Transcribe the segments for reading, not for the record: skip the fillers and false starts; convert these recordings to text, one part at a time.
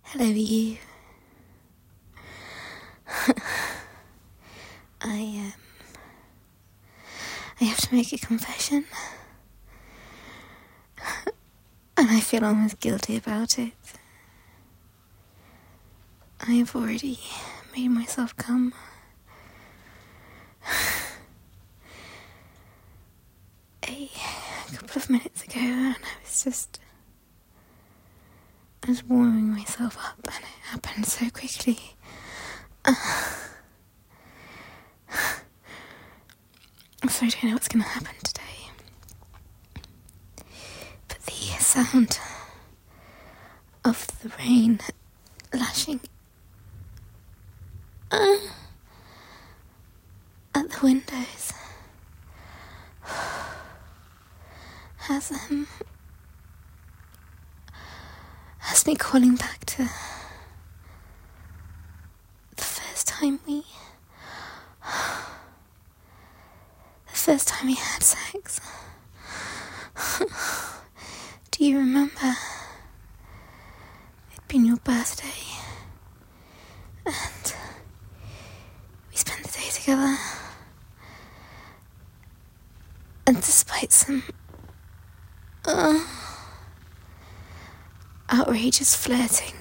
Hello, you. I have to make a confession. And I feel almost guilty about it. I have already made myself come. A couple of minutes ago, and I was warming myself up, and it happened so quickly. So I don't know what's going to happen today. But the sound of the rain lashing at the windows has me calling back to the first time we had sex. Do you remember? It'd been your birthday, and we spent the day together, and despite some outrageous flirting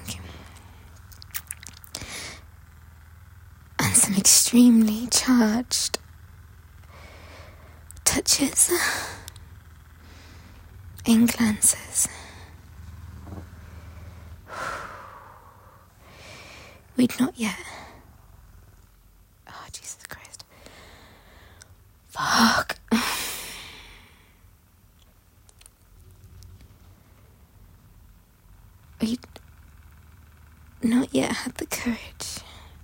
and some extremely charged touches and glances, we'd not yet. Oh, Jesus Christ. Fuck. We'd not yet had the courage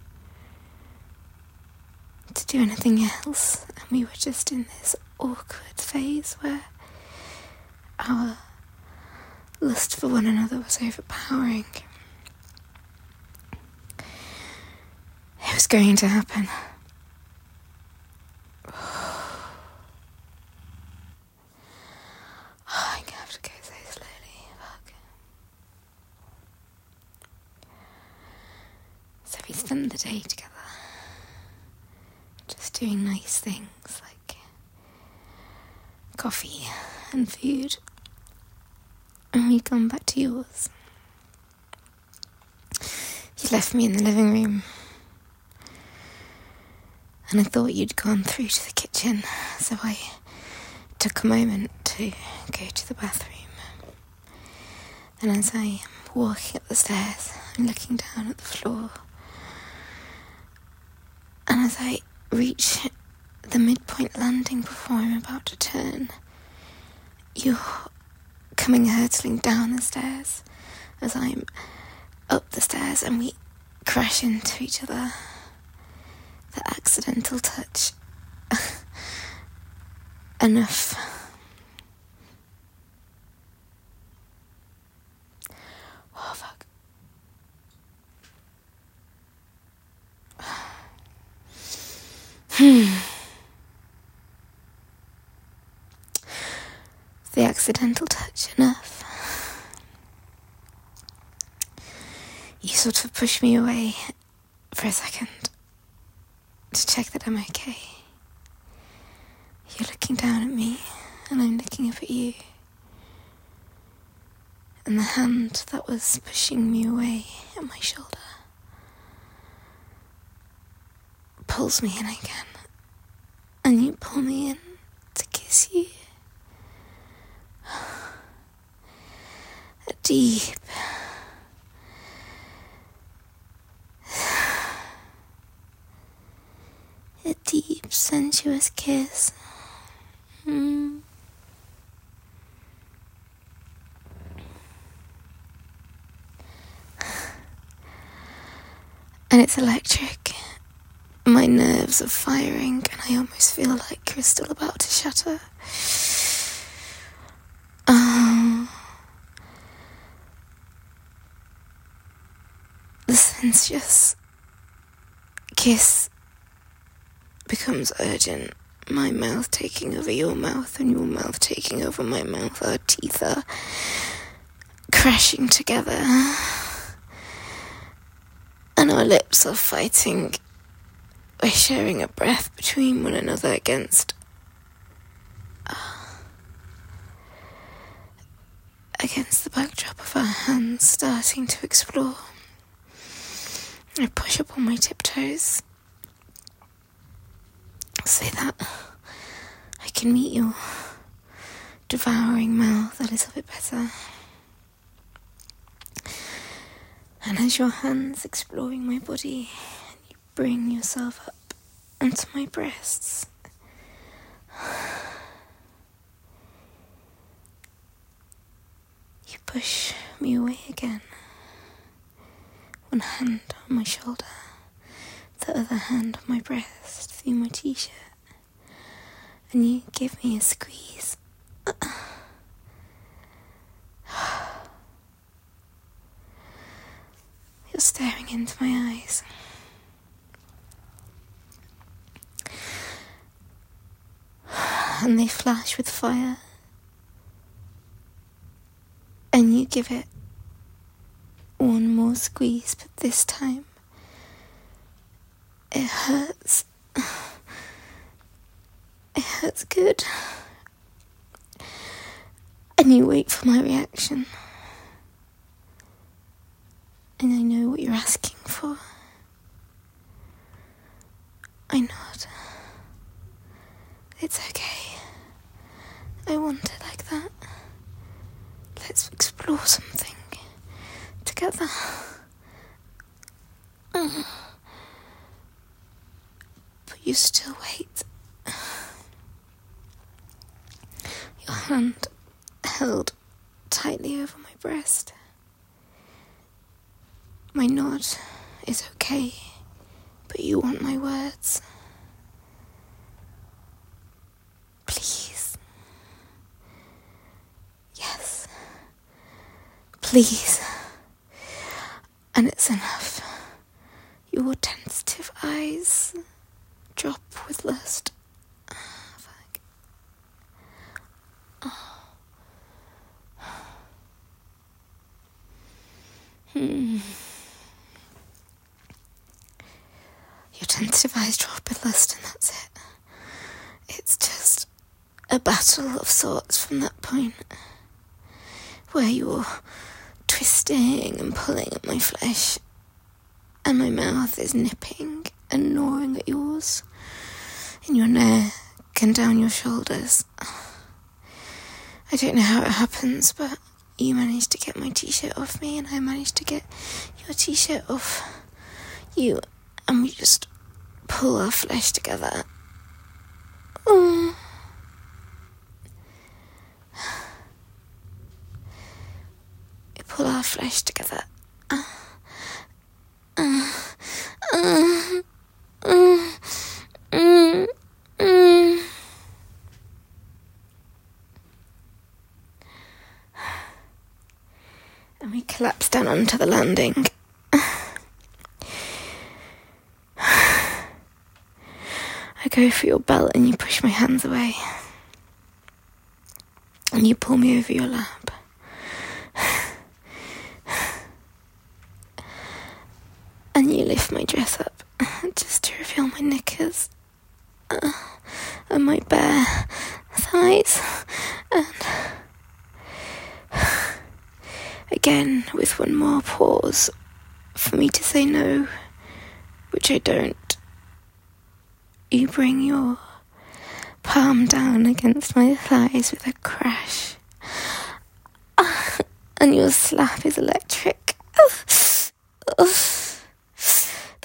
to do anything else, and we were just in this awkward phase where our lust for one another was overpowering. It was going to happen. I'm gonna have to go so slowly. Fuck. So we spent the day together, just doing nice things like coffee and food, and we'd gone back to yours. You left me in the living room, and I thought you'd gone through to the kitchen, so I took a moment to go to the bathroom. And as I am walking up the stairs, I'm looking down at the floor, and as I reach the midpoint landing before I'm about to turn, you're coming hurtling down the stairs as I'm up the stairs, and we crash into each other. The accidental touch. Enough. Oh, fuck. The accidental touch enough. You sort of push me away for a second to check that I'm okay. You're looking down at me, and I'm looking up at you. And the hand that was pushing me away at my shoulder pulls me in again, and you pull me in to kiss you. A deep, sensuous kiss. And it's electric. My nerves are firing, and I almost feel like crystal about to shatter. The sensuous kiss becomes urgent. My mouth taking over your mouth, and your mouth taking over my mouth. Our teeth are crashing together. Our lips are fighting. We're sharing a breath between one another against the backdrop of our hands starting to explore. I push up on my tiptoes so that I can meet your devouring mouth a little bit better. And as your hands exploring my body, you bring yourself up onto my breasts. You push me away again. One hand on my shoulder, the other hand on my breast through my t-shirt. And you give me a squeeze. You're staring into my eyes. And they flash with fire. And you give it one more squeeze, but this time it hurts. It hurts good. And you wait for my reaction. And I know what you're asking for. I nod. It's okay. I want it like that. Let's explore something together. But you still wait. Your hand held tightly over my breast. My nod is okay, but you want my words. Please. Yes. Please. And it's enough. Your tentative eyes drop with lust. Fuck. Your tentative eyes drop with lust, and that's it. It's just a battle of sorts from that point, where you're twisting and pulling at my flesh, and my mouth is nipping and gnawing at yours, in your neck and down your shoulders. I don't know how it happens, but you managed to get my t-shirt off me, and I managed to get your t-shirt off you, and we just pull our flesh together. We pull our flesh together. And we collapse down onto the landing. I go for your belt and you push my hands away. And you pull me over your lap. And you lift my dress up just to reveal my knickers and my bare thighs. And again, with one more pause for me to say no, which I don't, you bring your palm down against my thighs with a crash. And your slap is electric. The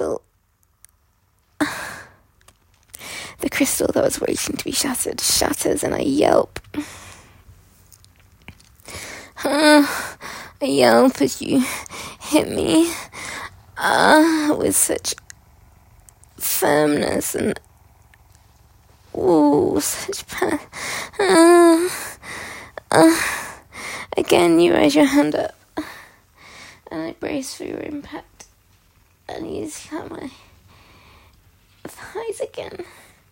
crystal that was waiting to be shattered shatters, and I yelp. I yelp as you hit me with such firmness and such pain. Again, you raise your hand up, and I brace for your impact, and you slap my thighs again.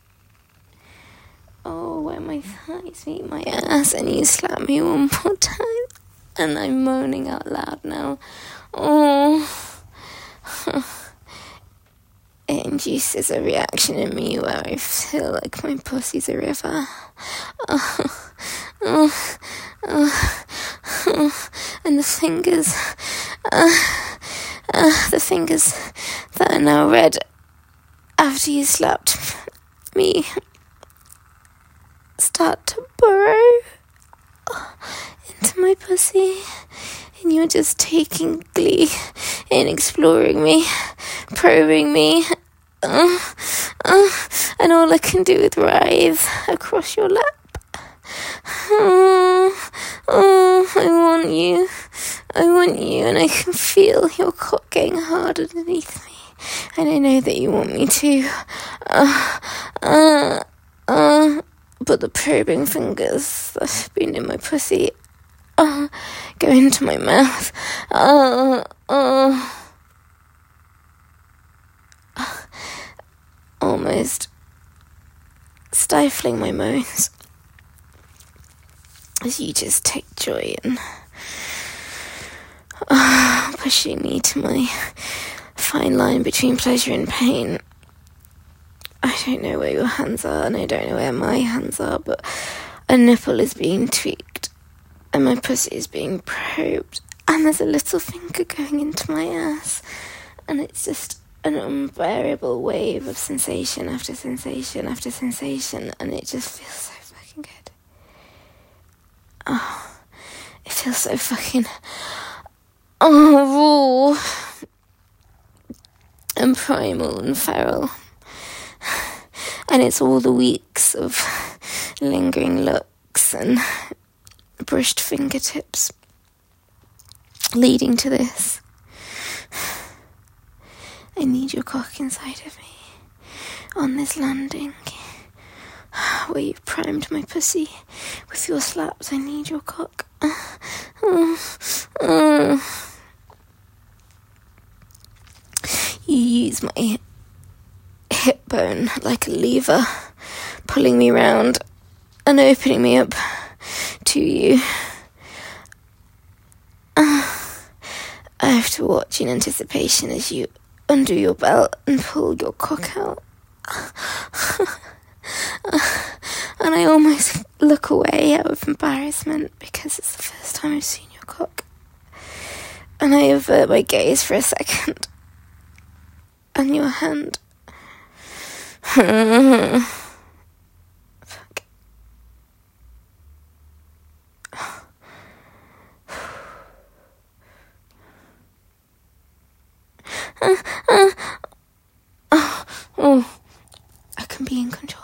Oh, where my thighs meet my ass, and you slap me one more time, and I'm moaning out loud now. Oh, It induces a reaction in me where I feel like my pussy's a river. And the fingers that are now red after you slapped me start to burrow into my pussy, and you're just taking glee in exploring me, probing me, and all I can do is writhe across your lap. I want you, and I can feel your cock getting hard underneath me, and I know that you want me to, but the probing fingers that have been in my pussy, go into my mouth, almost stifling my moans, as you just take joy in pushing me to my fine line between pleasure and pain. I don't know where your hands are, and I don't know where my hands are, but a nipple is being tweaked, and my pussy is being probed, and there's a little finger going into my ass, and it's just an unbearable wave of sensation after sensation after sensation, and it just feels so fucking good. Oh, it feels so fucking raw and primal and feral. And it's all the weeks of lingering looks and brushed fingertips leading to this. I need your cock inside of me on this landing where you've primed my pussy with your slaps. I need your cock. You use my hip bone like a lever, pulling me round and opening me up to you. I have to watch in anticipation as you undo your belt and pull your cock out. And I almost look away out of embarrassment because it's the first time I've seen your cock. And I avert my gaze for a second. And your hand. Fuck. I can be in control.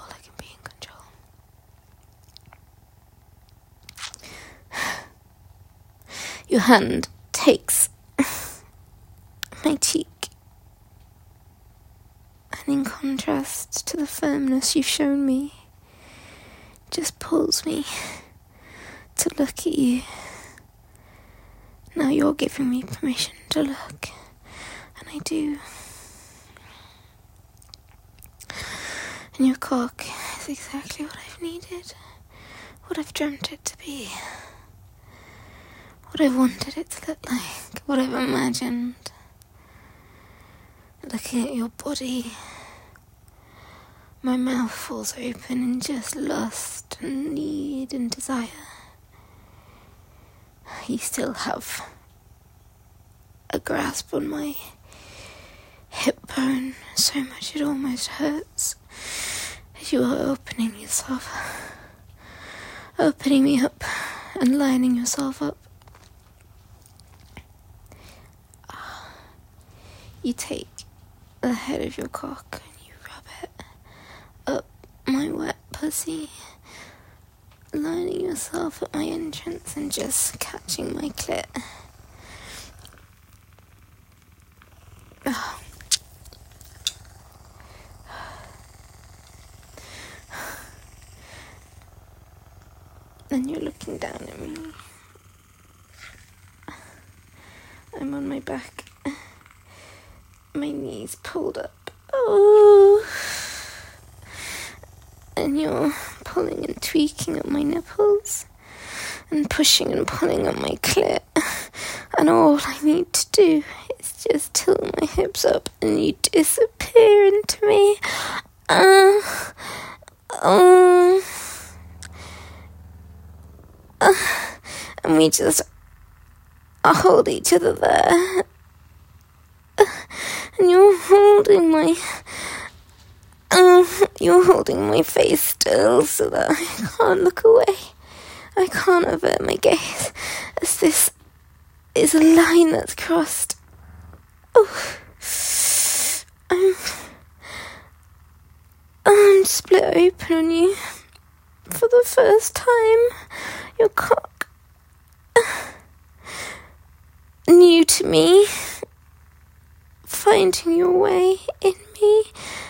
Your hand takes my cheek, and in contrast to the firmness you've shown me, just pulls me to look at you. Now you're giving me permission to look, and I do. And your cock is exactly what I've needed, what I've dreamt it to be. What I've wanted it to look like, what I've imagined. Looking at your body, my mouth falls open in just lust and need and desire. You still have a grasp on my hip bone, so much it almost hurts, as you are opening yourself, opening me up and lining yourself up. You take the head of your cock and you rub it up my wet pussy, lining yourself at my entrance and just catching my clit. Oh. And you're looking down at me. I'm on my back. My knees pulled up. Oh. And you're pulling and tweaking at my nipples and pushing and pulling on my clit. And all I need to do is hands just tilt my hips up and you disappear into me. And we just hold each other there. And you're holding my face still so that I can't look away. I can't avert my gaze as this is a line that's crossed. I'm split open on you for the first time. Your cock, new to me, finding your way in me.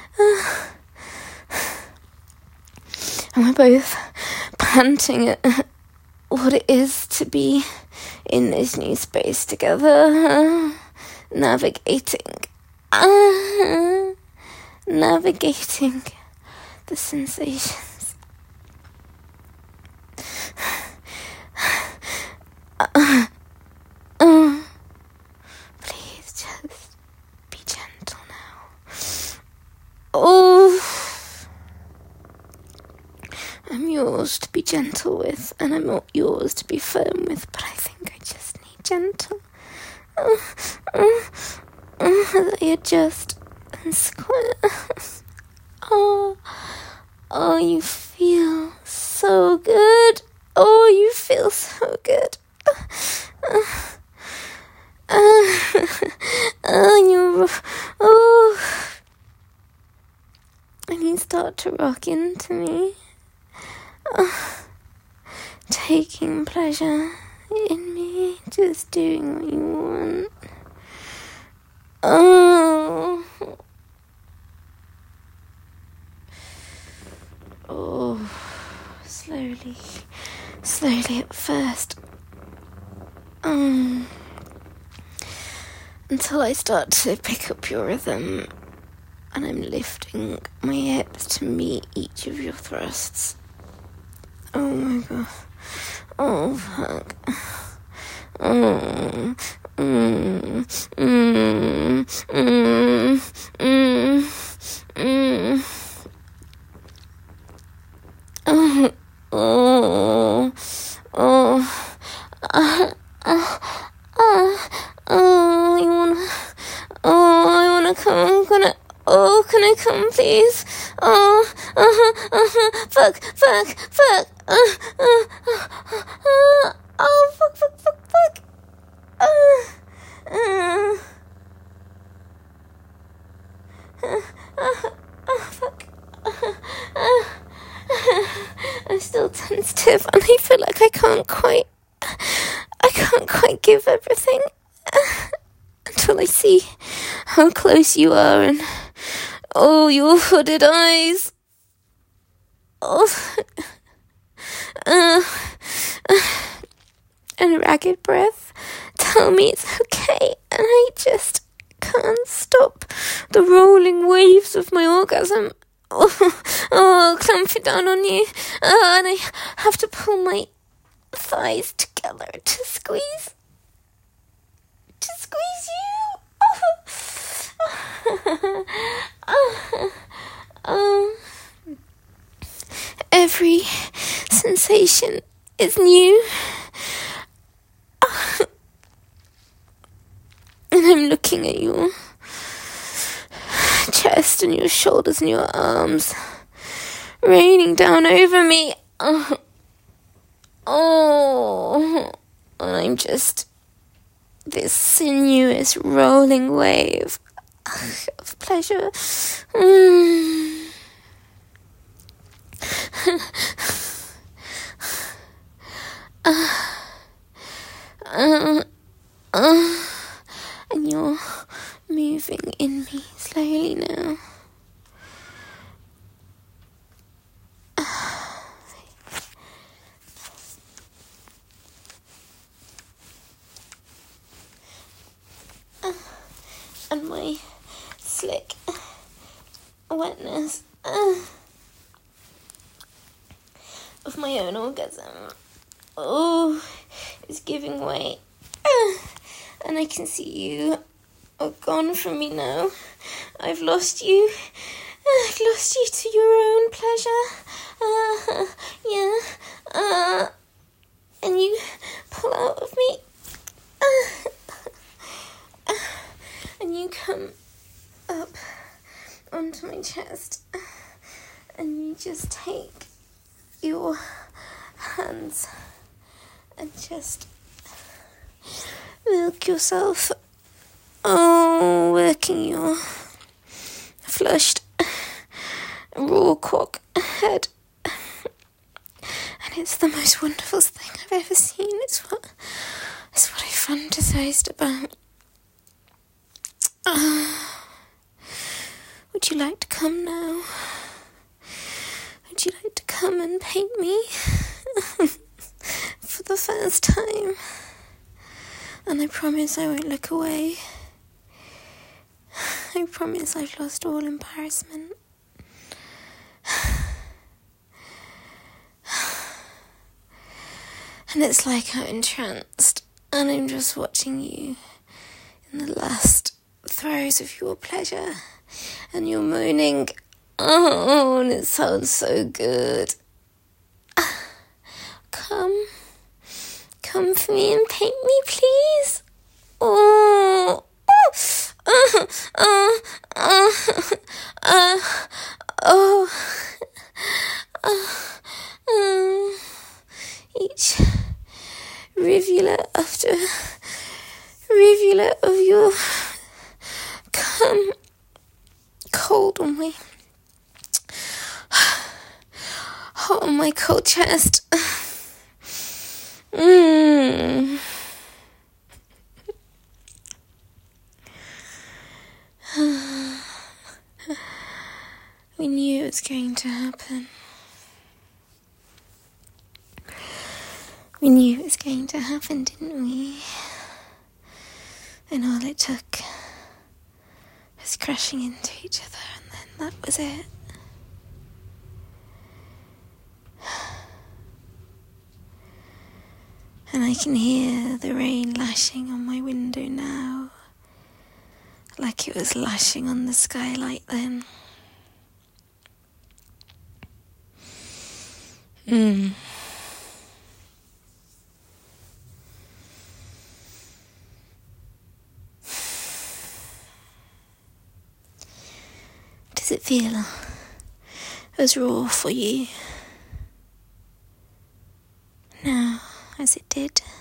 And we're both panting at what it is to be in this new space together, navigating the sensations. Please just be gentle now. I'm yours to be gentle with, and I'm not yours to be firm with, but I think I just need gentle. As I adjust and square. You feel so good. You feel so good. And you start to rock into me. Taking pleasure in me, just doing what you want. Slowly at first. Until I start to pick up your rhythm, and I'm lifting my hips to meet each of your thrusts. Oh my god. Oh fuck. I wanna come. Can I come, please? Fuck. Fuck. Fuck. I'm still sensitive, and I feel like I can't quite give everything until I see how close you are, and your hooded eyes. And ragged breath tell me it's okay, and I just can't stop the rolling waves of my orgasm. Clamping down on you, and I have to pull my thighs together to squeeze you. Every sensation is new. And I'm looking at your chest and your shoulders and your arms raining down over me. And I'm just this sinuous rolling wave of pleasure. And you're moving in me slowly now. And my slick wetness of my own orgasm is giving way. And I can see you are gone from me now. I've lost you. I've lost you to your own pleasure. Yeah. And you pull out of me. And you come up onto my chest. And you just take your hands and just milk yourself. Oh, working your flushed raw cock head. And it's the most wonderful thing I've ever seen. It's what I fantasized about. Would you like to come now? Would you like to come and paint me for the first time? And I promise I won't look away. I promise I've lost all embarrassment. And it's like I'm entranced, and I'm just watching you in the last throes of your pleasure, and you're moaning, oh, and it sounds so good. Come for me and paint me, please. Oh. Each rivulet after rivulet of your cum, cold on my hot on my cold chest. We knew it was going to happen. We knew it was going to happen, didn't we? And all it took was crashing into each other, and then that was it. And I can hear the rain lashing on my window now, like it was lashing on the skylight then. Does it feel as raw for you now as it did